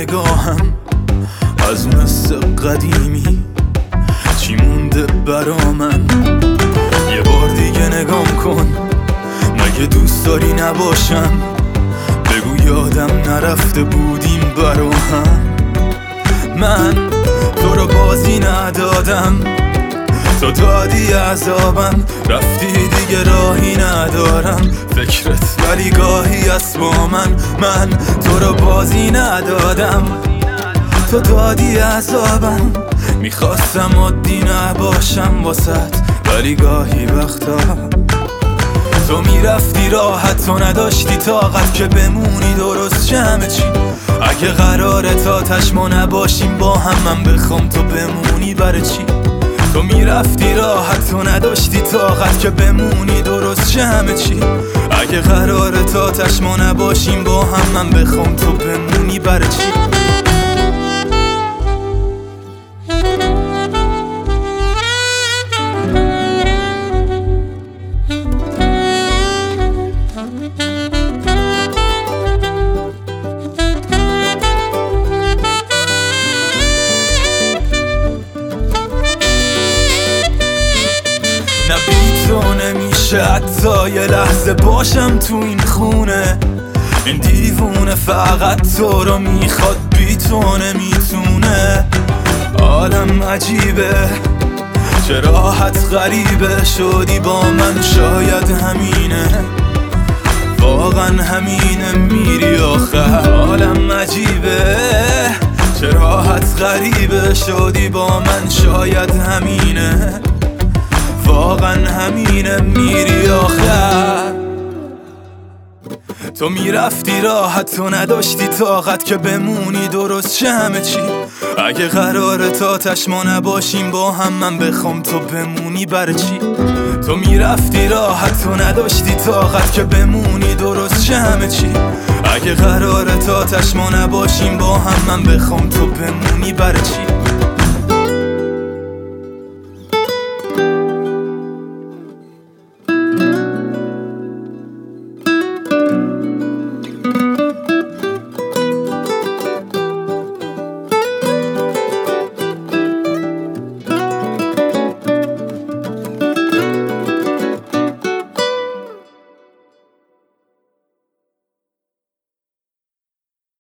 نگاهم از اون حس قدیمی چی مونده برا من؟ یه بار دیگه نگام کن، مگه دوست داری نباشم؟ بگو یادم نرفته بودیم برا هم. من تو رو بازی ندادم، تو دادی عذابم، رفتی دیگه راهی ندارم فکرت ولی گاهی هست با من تو رو بازی ندادم، تو دادی عذابم، میخواستم عادی نباشم واسط ولی گاهی وقتا تو میرفتی راحت، تو نداشتی طاقت که بمونی درست جمع چی. اگه قراره تا تش ما نباشیم با هم، من بخوام تو بمونی برای چی؟ تو میرفتی راحت، تو نداشتی طاقت که بمونی درست جمع چی. اگه قراره تا تش ما نباشیم با هم، من بخوام تو بمونی برای چی؟ نه بی تو نمیشه حتی یه لحظه باشم تو این خونه، این دیوونه فقط تو رو میخواد، بی تو نمیتونه. عالم عجیبه، چه راحت غریبه شدی با من، شاید همینه، واقعا همینه میری آخر. عالم عجیبه، چه راحت غریبه شدی با من، شاید همینه، واقعا همینه میری آخر. تو میرفتی راحت، تو نداشتی طاقت که بمونی درست چه همه چی. اگه قراره تا تش ما نباشیم با هم، من بخوام تو بمونی برای چی؟ تو میرفتی راحت، تو نداشتی طاقت که بمونی درست چه همه چی. اگه قراره تا تش ما نباشیم با هم، من بخوام تو بمونی برای چی؟